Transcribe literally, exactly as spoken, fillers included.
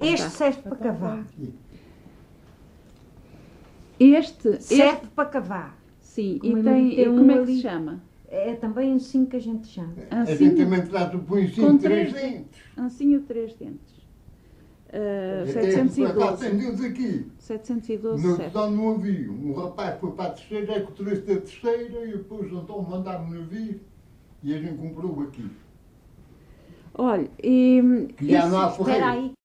Este Tá. serve para cavar. Este, Serve este, para cavar. sim, Como e eu tem, meteu e como um é que ali. se chama? É também assim que a gente chama. A Ancinho? gente também trata por Com ensino três três dentes. Ancinho três dentes. Uh, Até setecentos e por acaso doze. tem Deus aqui. setecentos e doze, No certo. total não havia. Um rapaz foi para a terceira, é que trouxe a terceira e depois então mandaram-me vir e a gente comprou aqui. Olha, e... Que já isso- não há Espera correio. aí.